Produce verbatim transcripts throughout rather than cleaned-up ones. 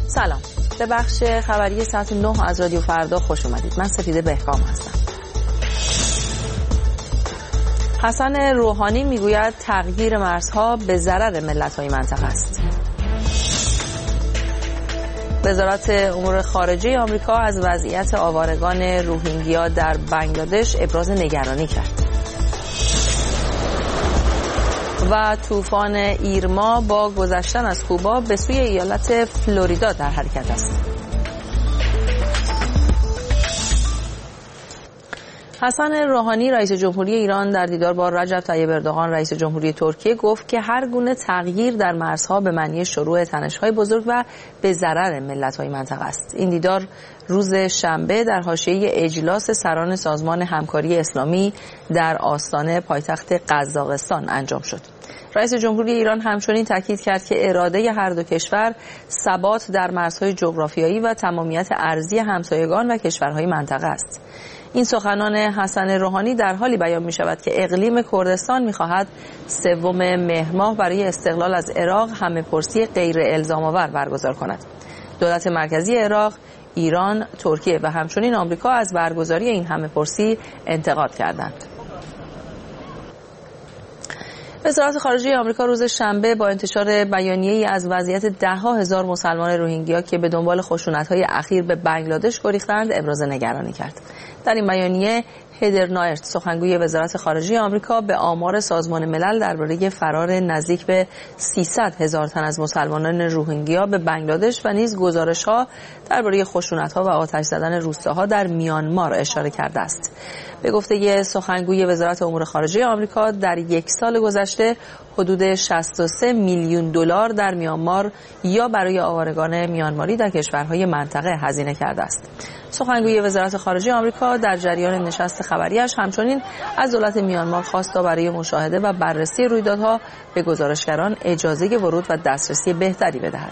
سلام، به بخش خبری ساعت نه از رادیو فردا خوش اومدید. من سپیده بهکام هستم. حسن روحانی میگوید تغییر مرزها به ضرر ملت‌های منطقه است. وزارت امور خارجه آمریکا از وضعیت آوارگان روهینگیا در بنگلادش ابراز نگرانی کرد. و طوفان ایرما با گذشتن از کوبا به سوی ایالت فلوریدا در حرکت است. حسن روحانی رئیس جمهوری ایران در دیدار با رجب طیب اردوغان رئیس جمهوری ترکیه گفت که هر گونه تغییر در مرزها به معنی شروع تنش‌های بزرگ و به ضرر ملت‌های منطقه است. این دیدار روز شنبه در حاشیه اجلاس سران سازمان همکاری اسلامی در آستانه پایتخت قزاقستان انجام شد. رئیس جمهوری ایران همچنین تاکید کرد که اراده هر دو کشور ثبات در مرزهای جغرافیایی و تمامیت ارضی همسایگان و کشورهای منطقه است. این سخنان حسن روحانی در حالی بیان می شود که اقلیم کردستان می خواهد سوم مهر ماه برای استقلال از عراق همه‌پرسی غیر الزام آور برگزار کند. دولت مرکزی عراق، ایران، ترکیه و همچنین آمریکا از برگزاری این همه‌پرسی انتقاد کردند. وزارت خارجه آمریکا روز شنبه با انتشار بیانیه‌ای از وضعیت ده‌ها هزار مسلمان روهینگیا که به دنبال خشونت‌های اخیر به بنگلادش گریختند ابراز نگرانی کرد. در این بیانیه هدر نایرت سخنگوی وزارت خارجه آمریکا به آمار سازمان ملل درباره فرار نزدیک به سیصد هزار تن از مسلمانان روهینگیا به بنگلادش و نیز گزارش‌ها درباره خشونت‌ها و آتش زدن روستاها در میانمار اشاره کرده است. به گفته سخنگوی وزارت امور خارجه آمریکا در یک سال گذشته حدود شصت و سه میلیون دلار در میانمار یا برای آوارگان میانماری در کشورهای منطقه هزینه کرده است. سخنگوی وزارت خارجه آمریکا در جریان نشست خبریش همچنین از دولت میانمار خواست تا برای مشاهده و بررسی رویدادها به گزارشگران اجازه ورود و دسترسی بهتری بدهد.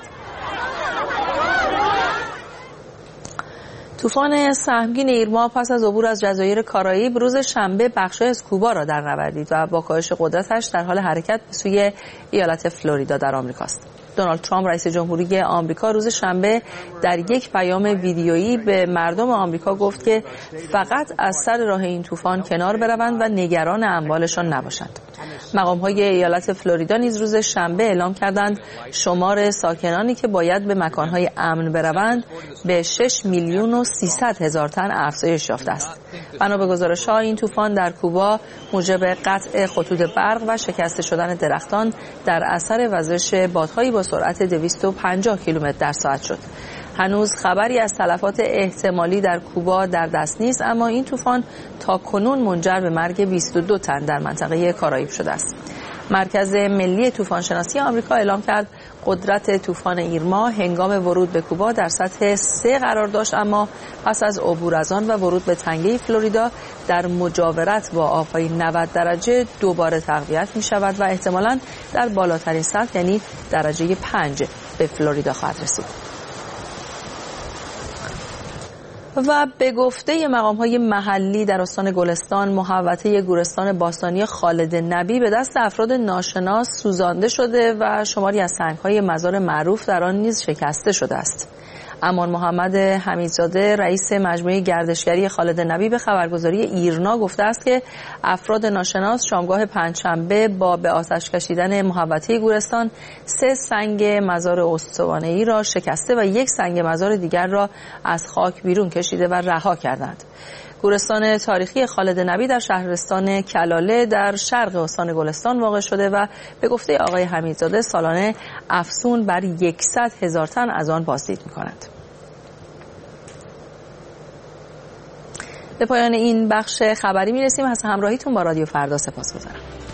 طوفان سهمگین ایرما پس از عبور از جزایر کارائیب روز شنبه بخش‌های از کوبا را در نوردید و با کاهش قدرتش در حال حرکت به سوی ایالت فلوریدا در آمریکاست. دونالد ترامپ رئیس جمهوری آمریکا روز شنبه در یک پیام ویدیویی به مردم آمریکا گفت که فقط از سر راه این طوفان کنار بروند و نگران اموالشان نباشند. مقام‌های ایالت فلوریدا نیز روز شنبه اعلام کردند شمار ساکنانی که باید به مکان‌های امن بروند به شش میلیون و سیصد هزار تن افزایش یافته است. بنا به گزارش‌ها این طوفان در کوبا موجب قطع خطوط برق و شکسته شدن درختان در اثر وزش بادهایی با سرعت دویست و پنجاه کیلومتر در ساعت شد. هنوز خبری از تلفات احتمالی در کوبا در دست نیست، اما این طوفان تا کنون منجر به مرگ بیست و دو تن در منطقه کارائیب شده است. مرکز ملی طوفان شناسی آمریکا اعلام کرد قدرت طوفان ایرما هنگام ورود به کوبا در سطح سه قرار داشت، اما پس از عبور از آن و ورود به تنگه فلوریدا در مجاورت با آب‌های نود درجه دوباره تقویت می شود و احتمالاً در بالاترین سطح یعنی درجه پنج به فلوریدا خواهد رسید. و به گفته مقام‌های محلی در استان گلستان محوطه گورستان باستانی خالد نبی به دست افراد ناشناس سوزانده شده و شماری از سنگ‌های مزار معروف در آن نیز شکسته شده است. امان محمد حمیدزاده رئیس مجموعه گردشگری خالد نبی به خبرگزاری ایرنا گفته است که افراد ناشناس شامگاه پنجشنبه با به آتش کشیدن محوطه گورستان سه سنگ مزار استوانه‌ای را شکسته و یک سنگ مزار دیگر را از خاک بیرون کشیده و رها کردند. گورستان تاریخی خالد نبی در شهرستان کلاله در شرق استان گلستان واقع شده و به گفته آقای حمیدزاده سالانه افسون بر صد هزار تن از آن بازدید می‌کند. به پایان این بخش خبری می‌رسیم. از همراهیتون با رادیو فردا سپاسگزارم.